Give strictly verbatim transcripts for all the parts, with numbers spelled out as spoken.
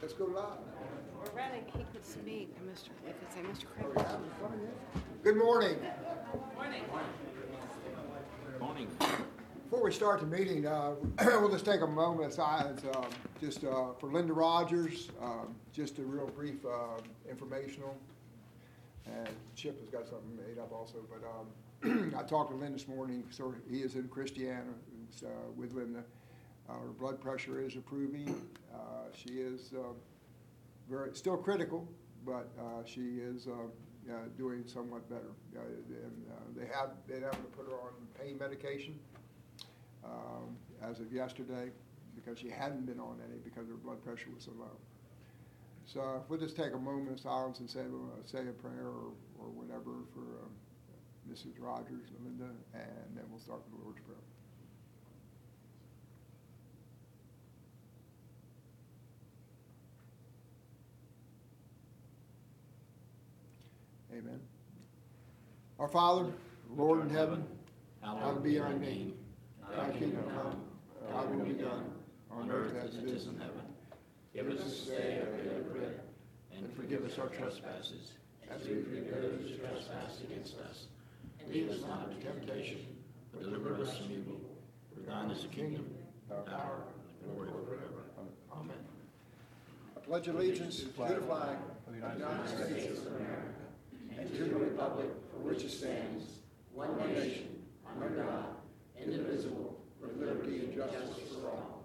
Let's go live. Or rather, he could speak, and Mister He could say, Mister Craig. Good morning. Morning. Morning. Before we start the meeting, uh, we'll just take a moment of silence um, just uh, for Linda Rogers, um, just a real brief uh, informational. And Chip has got something made up also, but um, I talked to Linda this morning, so he is in Christiana uh, with Linda. Uh, her blood pressure is improving. Uh, she is uh, very still critical, but uh, she is uh, uh, doing somewhat better. Uh, and uh, they have been able to put her on pain medication um, as of yesterday because she hadn't been on any because her blood pressure was so low. So we'll just take a moment of silence and say, uh, say a prayer or, or whatever for uh, Missus Rogers and Linda, and then we'll start with the Lord's Prayer. Amen. Our Father, Lord in heaven, hallowed be thy name. Thy kingdom come, thy will be done, on earth as it is in heaven. Give us this day our daily bread, and forgive us our trespasses, as we forgive those who trespass against us. And lead us not into temptation, but deliver us from evil. For thine is the kingdom, the power, and the glory forever. Amen. I pledge allegiance to the flag of the United States of America, and to the republic for which it stands, one nation, under God, indivisible, with liberty and justice for all.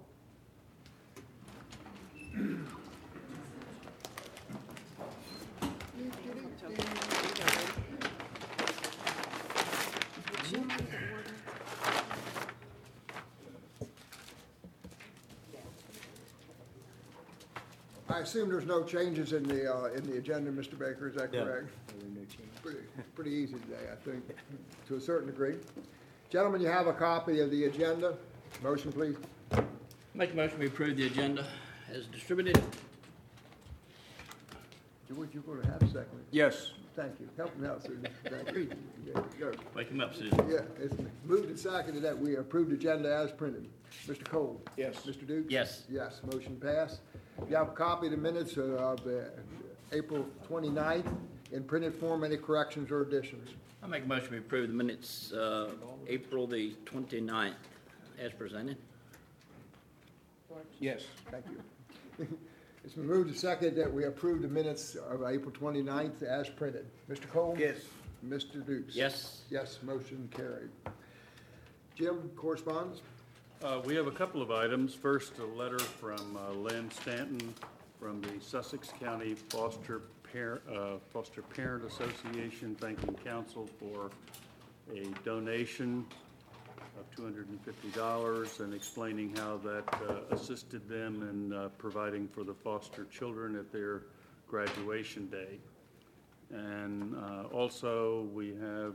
I assume there's no changes in the uh, in the agenda, Mister Baker. Is that No. correct? Pretty, pretty easy today, I think, to a certain degree. Gentlemen, you have a copy of the agenda. Motion, please. Make a motion we approve the agenda as distributed. George, you're going to have a second. Yes. Thank you. Help me out, Susan. Thank you. Yeah, go. Wake him up, Susan. Yeah, it's moved and seconded that we approve the agenda as printed. Mister Cole? Yes. Mister Dukes? Yes. Yes, motion passed. You have a copy of the minutes of uh, April twenty-ninth in printed form. Any corrections or additions? I make a motion we approve the minutes, uh, April the twenty-ninth as presented. Yes. Thank you. It's been moved and seconded that we approve the minutes of April twenty-ninth as printed. Mister Cole? Yes. Mister Dukes? Yes. Yes, motion carried. Jim, correspondence? Uh, we have a couple of items. First, a letter from uh, Lynn Stanton from the Sussex County Foster, Par- uh, Foster Parent Association thanking council for a donation of two hundred fifty dollars and explaining how that uh, assisted them in uh, providing for the foster children at their graduation day. And uh, also we have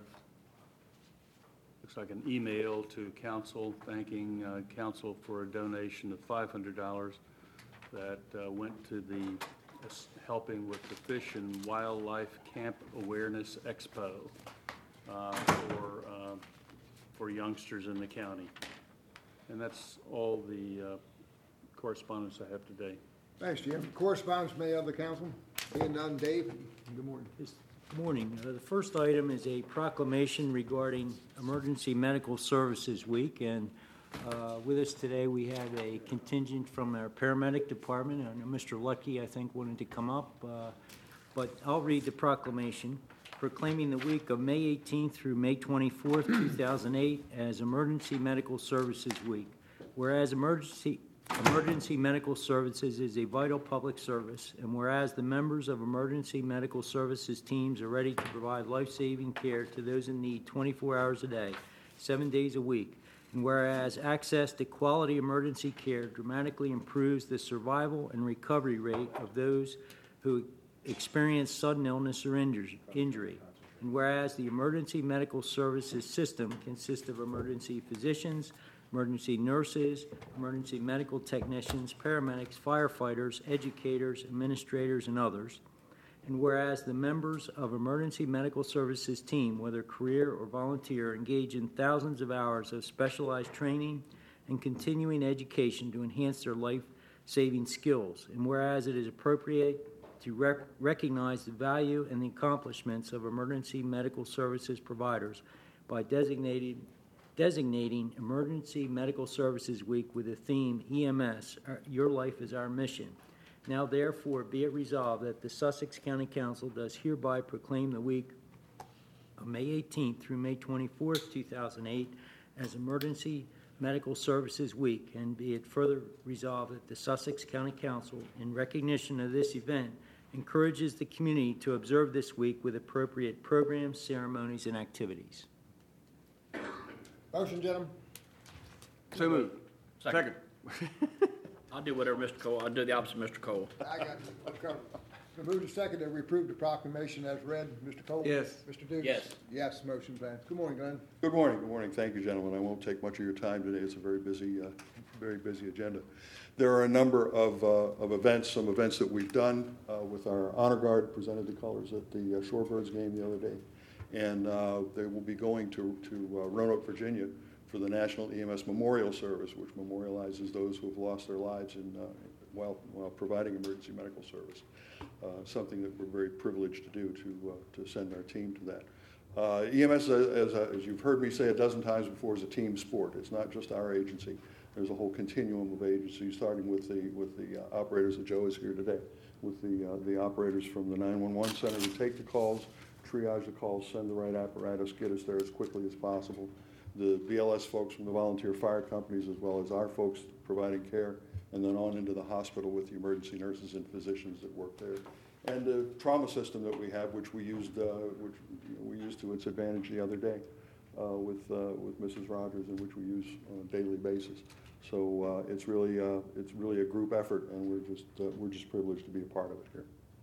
looks like an email to council thanking uh, council for a donation of five hundred dollars that uh, went to the uh, helping with the Fish and Wildlife Camp Awareness Expo uh, for uh, for youngsters in the county. And that's all the uh, correspondence I have today. Thanks, Jim. Correspondence from any other council? Being none, Dave, good morning. Good morning. Uh, the first item is a proclamation regarding Emergency Medical Services Week, and uh, with us today we have a contingent from our paramedic department. I know Mister Lucky, I think, wanted to come up, uh, but I'll read the proclamation proclaiming the week of May eighteenth through May twenty-fourth, two thousand eight as Emergency Medical Services Week. Whereas emergency Emergency medical services is a vital public service, and whereas the members of emergency medical services teams are ready to provide life-saving care to those in need twenty-four hours a day, seven days a week, and whereas access to quality emergency care dramatically improves the survival and recovery rate of those who experience sudden illness or injury, and whereas the emergency medical services system consists of emergency physicians, emergency nurses, emergency medical technicians, paramedics, firefighters, educators, administrators, and others. And whereas the members of emergency medical services team, whether career or volunteer, engage in thousands of hours of specialized training and continuing education to enhance their life life-saving skills. And whereas it is appropriate to rec- recognize the value and the accomplishments of emergency medical services providers by designating, designating Emergency Medical Services Week with the theme E M S, our, Your Life is Our Mission. Now therefore be it resolved that the Sussex County Council does hereby proclaim the week of May eighteenth through May twenty-fourth, two thousand eight as Emergency Medical Services Week, and be it further resolved that the Sussex County Council, in recognition of this event, encourages the community to observe this week with appropriate programs, ceremonies, and activities. Motion, gentlemen. So moved. Second. I'll do whatever, Mister Cole. I'll do the opposite, Mister Cole. I got you. Let's go. The move to second that we approve the proclamation as read. Mister Cole? Yes. Mister Dukes? Yes. Yes, motion passed. Good morning, Glenn. Good morning, good morning. Thank you, gentlemen. I won't take much of your time today. It's a very busy, uh, very busy agenda. There are a number of, uh, of events, some events that we've done uh, with our Honor Guard, presented the colors at the uh, Shorebirds game the other day. And uh, they will be going to, to uh, Roanoke, Virginia for the National E M S Memorial Service, which memorializes those who have lost their lives in, uh, while, while providing emergency medical service. Uh, something that we're very privileged to do, to, uh, to send our team to that. Uh, E M S, as, as you've heard me say a dozen times before, is a team sport. It's not just our agency. There's a whole continuum of agencies, starting with the with the uh, operators that Joe is here today, with the uh, the operators from the nine one one center who take the calls, triage the calls, send the right apparatus, get us there as quickly as possible. The B L S folks from the volunteer fire companies, as well as our folks providing care, and then on into the hospital with the emergency nurses and physicians that work there. And the trauma system that we have, which we used, uh, which you know, we used to its advantage the other day uh, with uh, with Missus Rogers, and which we use on a daily basis. So uh, it's really uh, it's really a group effort, and we're just uh, we're just privileged to be a part of it here.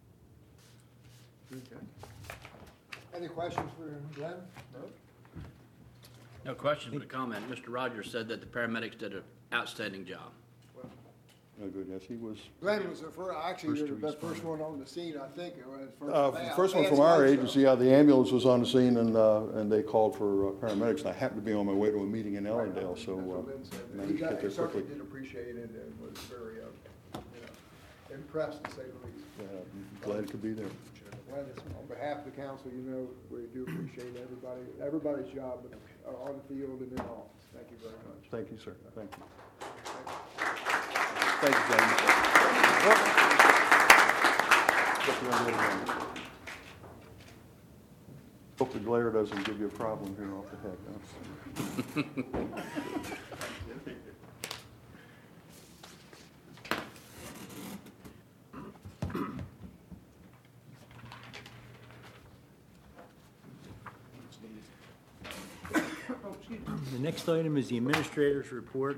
Okay. Any questions for Glenn? No? No questions, but a comment. Mister Rogers said that the paramedics did an outstanding job. Oh, good. Yes, he was. Glenn was the first, actually, First you're to the best respond. first one on the scene, I think. It was first, Uh, advance- first one from advance our light agency, show. yeah, the ambulance was on the scene, and uh, and they called for uh, paramedics. And I happened to be on my way to a meeting in Ellendale, so That's what uh, Lynn said. He managed to got- get there he certainly quickly. did appreciate it and was very, uh, you know, impressed, to say the least. Yeah, I'm glad to be there. Well, it's- on behalf of the council, you know, we do appreciate everybody, everybody's job uh, on the field and in office. Thank you very much. Thank you, sir. Thank you. Thank you, gentlemen. Hope the glare doesn't give you a problem here off the head. Huh? The next item is the Administrator's Report.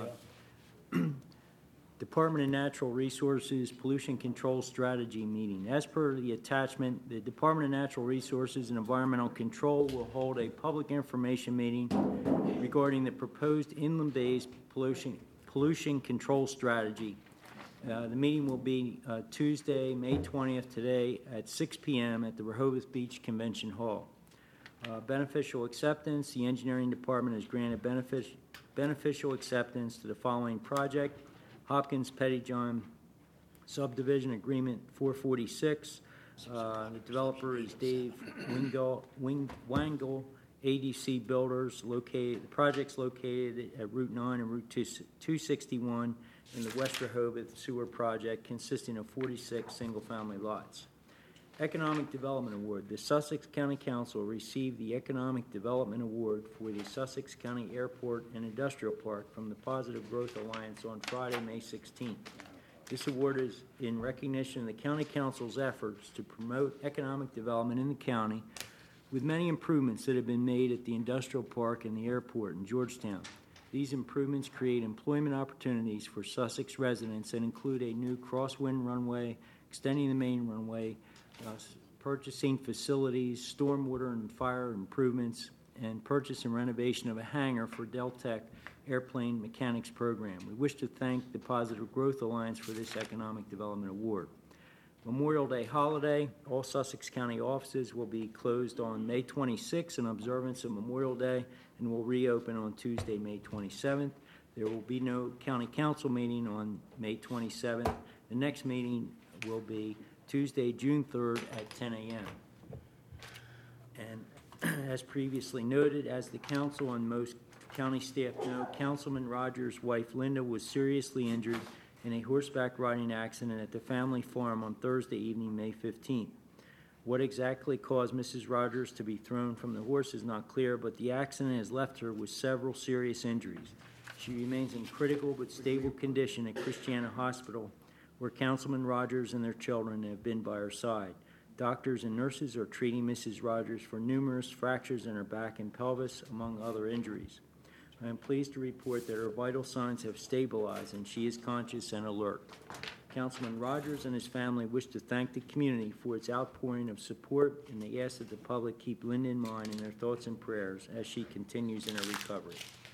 Uh, Department of Natural Resources Pollution Control Strategy Meeting. As per the attachment, the Department of Natural Resources and Environmental Control will hold a public information meeting regarding the proposed inland-based pollution, pollution control strategy. Uh, the meeting will be uh, Tuesday, May twentieth, today at six p.m. at the Rehoboth Beach Convention Hall. Uh, beneficial acceptance, the Engineering Department has granted benefic- beneficial acceptance to the following project: Hopkins Pettyjohn Subdivision Agreement four forty-six. Uh, the developer is Dave Wingle, Wing, Wangle, A D C Builders. Located, the project's located at Route nine and Route two sixty-one in the West Rehoboth Sewer Project, consisting of forty-six single-family lots. Economic Development Award. The Sussex County Council received the Economic Development Award for the Sussex County Airport and Industrial Park from the Positive Growth Alliance on Friday, May sixteenth. This award is in recognition of the County Council's efforts to promote economic development in the county, with many improvements that have been made at the industrial park and the airport in Georgetown. These improvements create employment opportunities for Sussex residents and include a new crosswind runway, extending the main runway, Uh, purchasing facilities, stormwater and fire improvements, and purchase and renovation of a hangar for Deltec Airplane Mechanics Program. We wish to thank the Positive Growth Alliance for this Economic Development Award. Memorial Day holiday. All Sussex County offices will be closed on May twenty-sixth in observance of Memorial Day and will reopen on Tuesday, May twenty-seventh. There will be no county council meeting on May twenty-seventh. The next meeting will be Tuesday, June third at ten a.m. And as previously noted, as the council and most county staff know, Councilman Rogers' wife Linda was seriously injured in a horseback riding accident at the family farm on Thursday evening, May fifteenth. What exactly caused Missus Rogers to be thrown from the horse is not clear, but the accident has left her with several serious injuries. She remains in critical but stable condition at Christiana Hospital, where Councilman Rogers and their children have been by her side. Doctors and nurses are treating Missus Rogers for numerous fractures in her back and pelvis, among other injuries. I am pleased to report that her vital signs have stabilized and she is conscious and alert. Councilman Rogers and his family wish to thank the community for its outpouring of support, and they ask that the public keep Linda in mind in their thoughts and prayers as she continues in her recovery.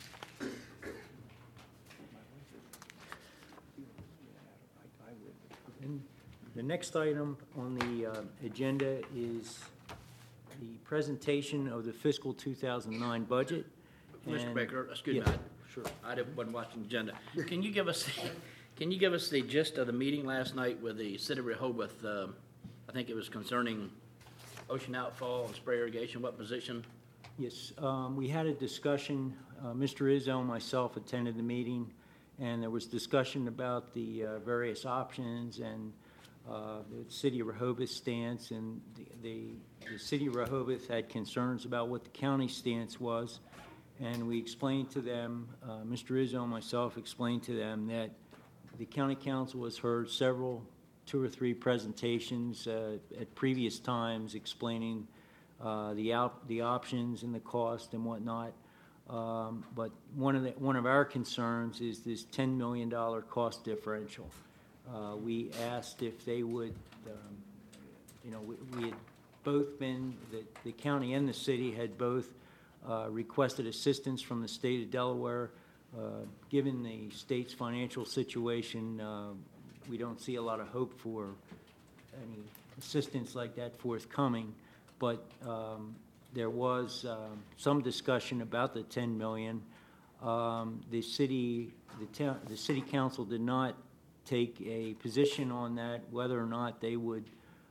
And the next item on the uh, agenda is the presentation of the fiscal two thousand nine budget. Mister And- Baker, excuse me, Yeah, I- sure. I didn't- wasn't watching the agenda. Can you give us, can you give us the gist of the meeting last night with the City of Rehoboth? um, I think it was concerning ocean outfall and spray irrigation, what position? Yes, um, we had a discussion, uh, Mister Izzo and myself attended the meeting, and there was discussion about the uh, various options and uh, the City of Rehoboth stance, and the, the, the City of Rehoboth had concerns about what the county stance was, and we explained to them, uh, Mister Izzo and myself explained to them that the county council has heard several, two or three presentations uh, at previous times explaining uh, the out, the options and the cost and whatnot. Um, but one of the, one of our concerns is this ten million dollars cost differential. Uh, we asked if they would, um, you know, we, we had both been, the, the county and the city had both uh, requested assistance from the state of Delaware. Uh, given the state's financial situation, uh, we don't see a lot of hope for any assistance like that forthcoming. But um, there was uh, some discussion about the ten million dollars. Um, the city, the, town, the city council did not take a position on that, whether or not they would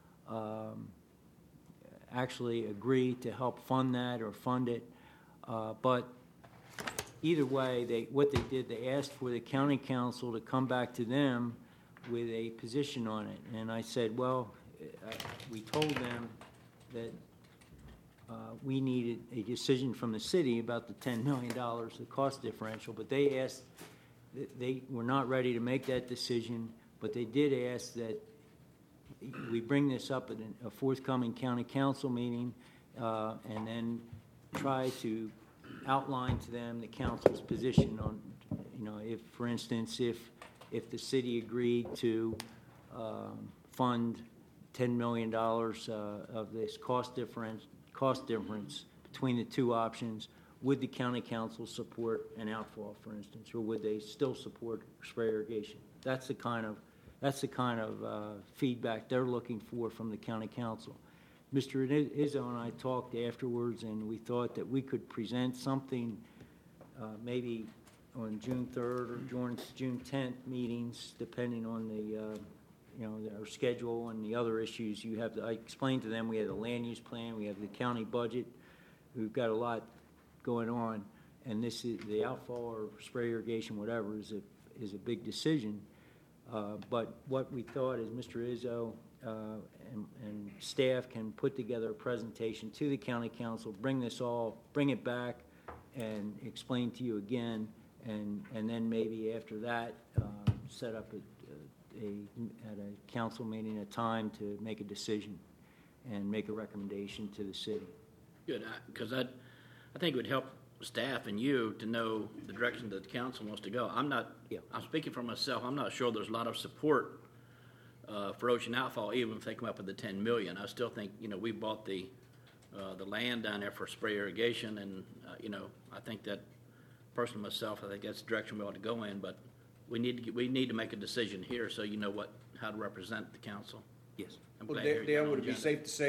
um, actually agree to help fund that or fund it. Uh, but either way, they what they did, they asked for the county council to come back to them with a position on it. And I said, well, I, we told them that uh, we needed a decision from the city about the ten million dollars, the cost differential, but they asked, they were not ready to make that decision, but they did ask that we bring this up at a forthcoming county council meeting uh, and then try to outline to them the council's position on, you know, if, for instance, if if the city agreed to um, fund ten million dollars uh, of this cost difference, cost difference between the two options, would the county council support an outfall, for instance, or would they still support spray irrigation? That's the kind of that's the kind of uh, feedback they're looking for from the county council. Mister Izzo and I talked afterwards, and we thought that we could present something uh, maybe on June third or June, June tenth meetings, depending on the, uh, you know, our schedule and the other issues you have. To, I explained to them we have the land use plan, we have the county budget, we've got a lot going on, and this is the outfall or spray irrigation, whatever, is a is a big decision. Uh, but what we thought is Mister Izzo uh, and, and staff can put together a presentation to the county council, bring this all, bring it back, and explain to you again, and and then maybe after that uh, set up a, a at a council meeting a time to make a decision and make a recommendation to the city. Good, because I, I think it would help staff and you to know the direction that the council wants to go. I'm not, Yeah. I'm speaking for myself, I'm not sure there's a lot of support uh, for ocean outfall, even if they come up with the ten million. I still think, you know, we bought the uh, the land down there for spray irrigation, and, uh, you know, I think that, personally myself, I think that's the direction we ought to go in, but we need to, get, we need to make a decision here so you know what, how to represent the council. Yes. I'm Well, glad to hear Dan, you're Dan, on would it be agenda. safe to say that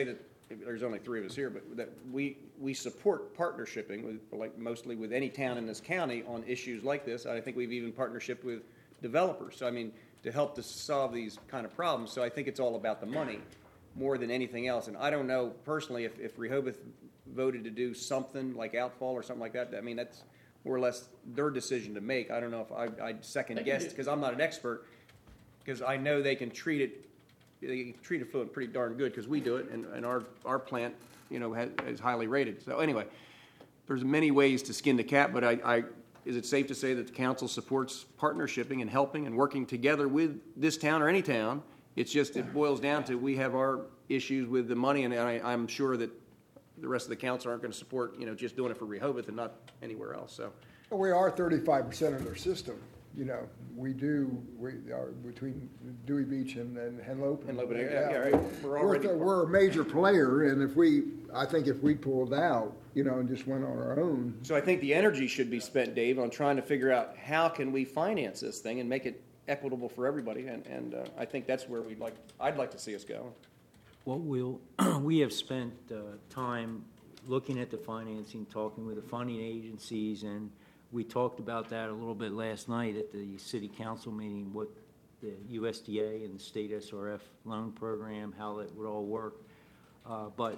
there's only three of us here, but that we, we support partnershiping with, like mostly with any town in this county on issues like this. I think we've even partnershiped with developers. So I mean, to help to solve these kind of problems. So I think it's all about the money more than anything else. And I don't know personally if, if Rehoboth voted to do something like outfall or something like that. I mean, that's more or less their decision to make. I don't know if I, I'd second guess because I'm not an expert, because I know they can treat it, they can treat effluent pretty darn good because we do it, and, and our, our plant, you know, has, is highly rated. So anyway, there's many ways to skin the cat, but I, I, is it safe to say that the council supports partnershiping and helping and working together with this town or any town? It's just, it boils down to, we have our issues with the money, and I, I'm sure that the rest of the council aren't going to support, you know, just doing it for Rehoboth and not anywhere else, so. We are thirty-five percent of their system, you know, we do, we are between Dewey Beach and, and Henlopen. Henlopen, yeah, yeah, right. We're We're, already- th- we're a major player, and if we, I think if we pulled out, you know, and just went on our own, So I think the energy should be spent, Dave, on trying to figure out how can we finance this thing and make it equitable for everybody, and, and uh, I think that's where we'd like, I'd like to see us go. What we'll, we have spent uh, time looking at the financing, talking with the funding agencies, and we talked about that a little bit last night at the city council meeting, what the U S D A and the state S R F loan program, how that would all work. Uh, But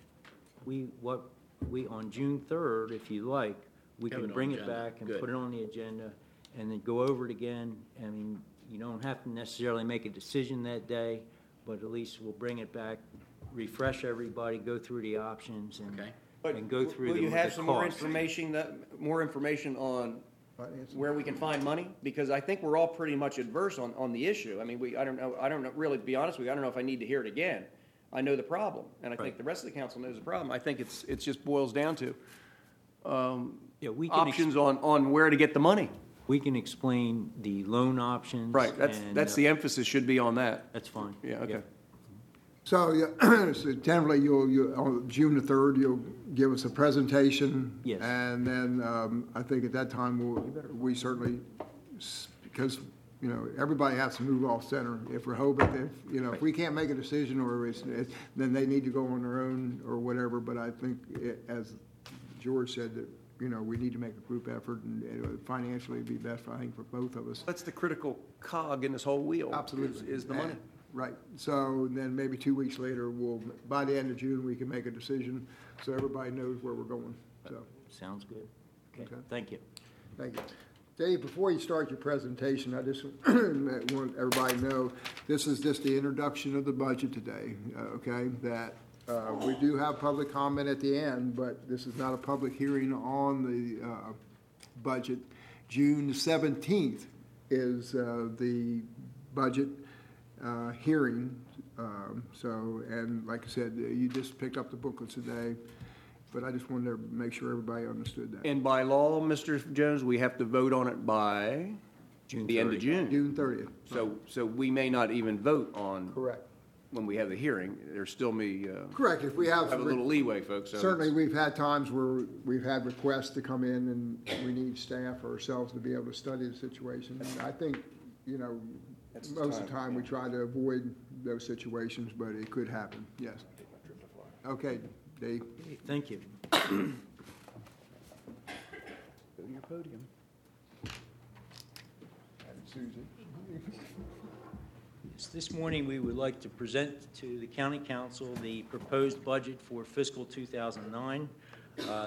we, what, we, on June third, if you like, we Have can it on bring it agenda. back and Good. put it on the agenda and then go over it again. I mean, you don't have to necessarily make a decision that day, but at least we'll bring it back, refresh everybody, go through the options and, Okay. But and go through will the you have the some more costs. information, that, more information on financing. where we can find money? Because I think we're all pretty much adverse on, on the issue. I mean, we, I don't know, I don't know, really, to be honest with you, I don't know if I need to hear it again. I know the problem, and I think Right. the rest of the council knows the problem. I think it's, it's just boils down to um, Yeah, we can, ex- options on, on where to get the money. we can explain the loan options. Right, that's, and, that's uh, the emphasis should be on that. That's fine. Yeah, okay. So, yeah, so tentatively, you'll, you, on June the third, you'll give us a presentation. Yes. And then, um, I think at that time, we'll, we certainly, s- because, you know, everybody has to move off center. If Rehoboth, if, you know, if we can't make a decision, or it's, it's, then they need to go on their own, or whatever, but I think, it- as George said, that, you know, we need to make a group effort, and it would financially be best, I think, for both of us. That's the critical cog in this whole wheel. is- Absolutely. Is the money. And- Right, so then maybe two weeks later, we'll, by the end of June, we can make a decision, so everybody knows where we're going, so, Sounds good. Okay, Okay. thank you. thank you. Dave, before you start your presentation, I just want everybody to know, this is just the introduction of the budget today, uh, okay? That, uh, we do have public comment at the end, but this is not a public hearing on the, uh, budget. June seventeenth is, uh, the budget uh, hearing, um, so, and like I said, you just picked up the booklets today, but I just wanted to make sure everybody understood that. And by law, Mister Jones, we have to vote on it by June the end of thirtieth. June. June thirtieth, So, so we may not even vote on, correct. when we have the hearing. There's still me, uh, Correct, if we have. have a little leeway, folks. so Certainly, it's- we've had times where we've had requests to come in and we need staff ourselves to be able to study the situation. And I think, you know, That's the most of the time, time, we try to avoid those situations, but it could happen, yes. Okay, Dave. Thank you. Go to your podium. Susan. Yes, This morning, we would like to present to the county council the proposed budget for fiscal two thousand nine. Uh,